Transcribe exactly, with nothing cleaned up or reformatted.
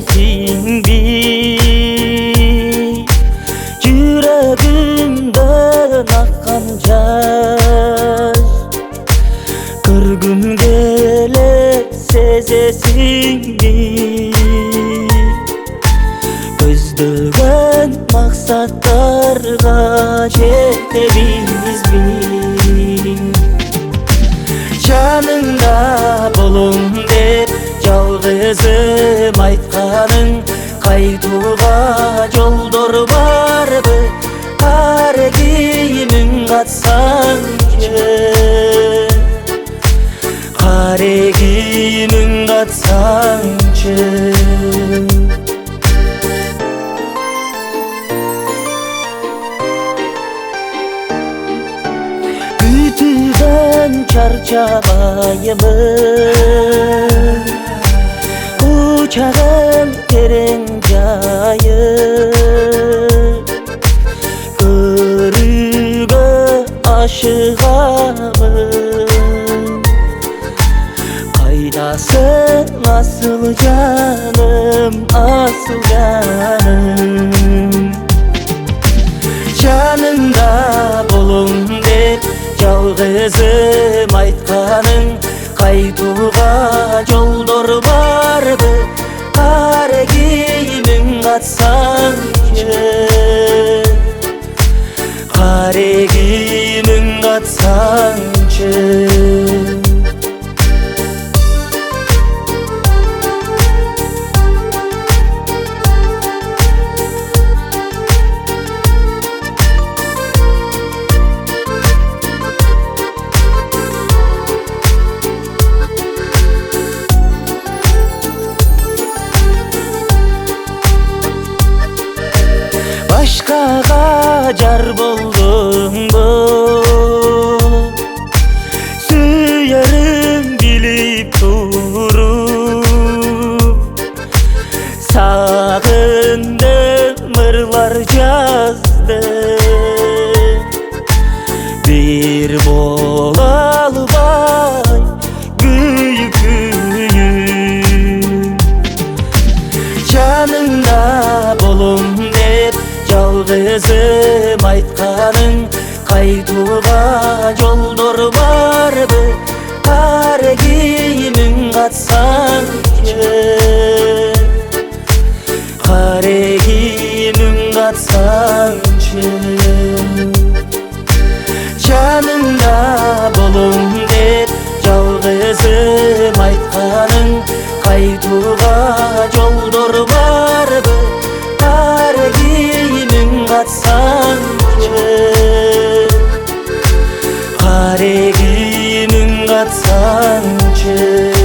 сезесиңби жүрөгүмдөн аккан жаш көргүм келет сезесиңби көздөгөн максаттарга жетебизби жаныңда болом деп жалгызым айтканың кайтууга жолдор барбы кара кийимиң катсаңчы кара кийимиң катсаңчы күтүүдөн чарчабайымын кучагым терең жайып көрүүгө ашыгамын кайдасың асыл жаным асыл жаным жаныңда болом деп жалгызым айтканың кайтууга жолдор барбы кара кийимиң катсаңчы кара кийимиң катсаңчы башкага жар болдуңбу сүйөрүм билип туруп сагындым ырлар жаздым бир бола албай күйүп күйүп жаныңда болом деп жалгызым айтканың кайтууга жолдор барбы кара кийимиң катсаңчы кара кийимиң катсаңчы жаныңда болом деп жалгызым айтканың кайтууга жолдор барбы кара кийимиң катсаңчы кара кийимиң катсаңчы